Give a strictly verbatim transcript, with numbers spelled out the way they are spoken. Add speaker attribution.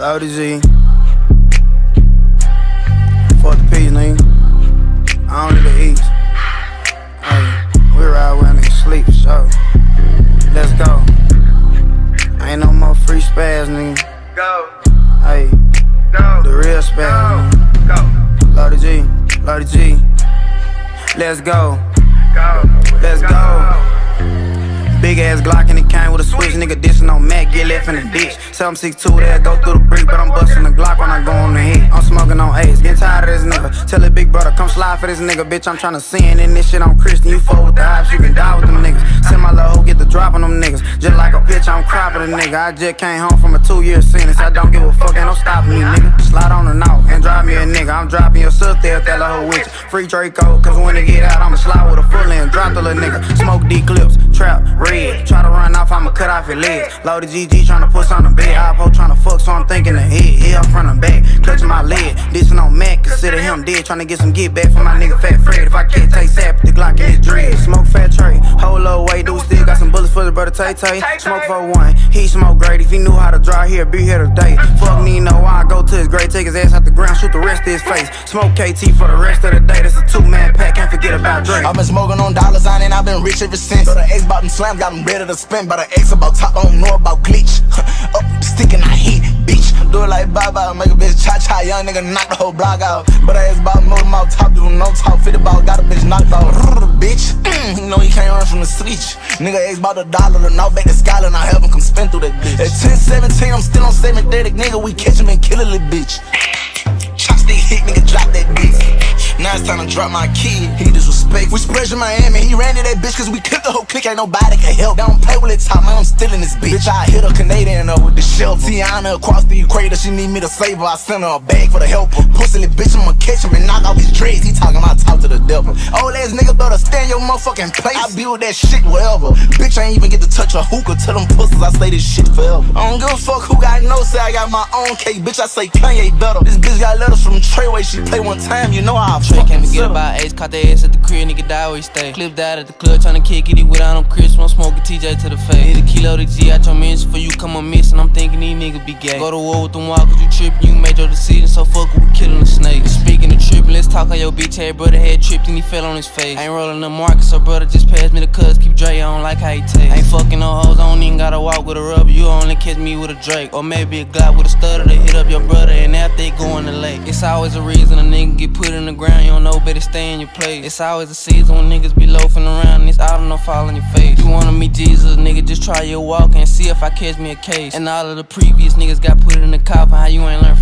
Speaker 1: Loaded G. Fuck the peas, nigga. I don't need the east. Hey, we ride where niggas sleep, so let's go. Ain't no more free spaz, nigga.
Speaker 2: Go.
Speaker 1: Hey,
Speaker 2: Go.
Speaker 1: the real spaz, nigga.
Speaker 2: Go.
Speaker 1: Loaded G, loaded G. Let's go.
Speaker 2: Go.
Speaker 1: Let's go. Big ass Glock and it came with a switch. Nigga dissing on Mac, get left in the ditch. seven six two, they'll go through the brick, but I'm busting the Glock when I go on the hit. I'm smoking on Ace, getting tired of this nigga. Tell it big brother, come slide for this nigga. Bitch, I'm tryna sin in this shit, I'm Christian. You fuck with the hypes, you can die with them niggas. Send my little hoe, get the drop on them niggas. Just like a bitch, I'm cropping a nigga. I just came home from a two year sentence. I don't give a fuck, ain't no stopping me, nigga. Slide on the knob and drive me a nigga. I'm dropping your sister if that little hoe with you. Free Draco, cause when they get out, I'ma slide with a full end. Drop the little nigga. Smoke D clips, trap, red. Try to run off, I'ma cut off your legs. Loaded G G tryna push on the bed. Oppo tryna fuck, so I'm thinking ahead. Yeah, up front and back, clutching my leg. Dissing on Mac, consider him dead. Tryna get some get back from my nigga Fat Fred. If I can't take sap, the Glock in his dread. Smoke fat tray, whole little weight, dude still got some bullets for the brother Tay Tay. Smoke for one, he smoke great. If he knew how to draw here, be here today. Fuck Nino, I go to his grave, take his ass out the ground, shoot the rest of his face. Smoke K T for the rest of the day. That's a two man pack, can't forget about Drake.
Speaker 3: I've been smoking on dollar sign and I've been rich ever since. So the X bought them slams, got them ready to spin. But the X about top, I don't know about glitch. Up the stick and I hit, bitch. Do it like bye-bye, make a bitch cha-cha. Young nigga knock the whole block out. But I ask about motor mouth top, do no talk. fifty ball, got a bitch knocked out. Bitch, you know he can't run from the switch. Nigga ask about the dollar, the now back to Skyline. I help him come spin through that bitch. At ten seventeen, I'm still on seven thirty. Nigga, we catch him and kill a little bitch. Chopstick hit, nigga, drop that bitch. Now it's time to drop my kid, he disrespect. We spread in Miami, he ran to that bitch cause we killed the whole clique, ain't nobody can help. Don't play with it, top man, I'm still in this bitch. Bitch, I hit a Canadian up with the shelf. Tiana across the equator, she need me to save her. I send her a bag for the helper. Pussy little bitch, I'ma catch him and knock off his dreads. He talking about talk to the devil. Old ass nigga better stand your motherfucking place. I build that shit wherever. Bitch, I ain't even get to touch a hookah. Tell them pussies I say this shit forever. I don't give a fuck who got no say, I got my own cake. Bitch, I say Kanye better. This bitch got letters from Treyway, she play one time, you know how I
Speaker 4: Trey
Speaker 3: fucking
Speaker 4: can't forget about Ace, caught their ass at the crib, nigga die where he stay. Clipped out at the club, tryna kick it without no crisp. I'm smoking T J to the face. Hit a kilo to G out your mention for you come on missing. I'm thinking these niggas be gay. Go to war with them walk cause you trippin', you made your decision, so fuck it, we killing the snake. Speaking of trippin', let's talk how your bitch had brother had tripped and he fell on his face. Ain't rolling the market, so brother just passed me the cuz, keep Dre, I don't like how he taste. Ain't fucking no hoes, I don't even gotta walk with a rubber, you only catch me with a Drake. Or maybe a Glock with a stutter to hit up your brother and after they go in the lake. It's always a reason a nigga get put in the ground, you don't know better stay in your place. It's always a season when niggas be loafing around and it's autumn no fall in your face. You wanna meet Jesus, nigga, just try your walk and see if I catch me a case. And all of the previous niggas got put in the coffin, how you ain't learn from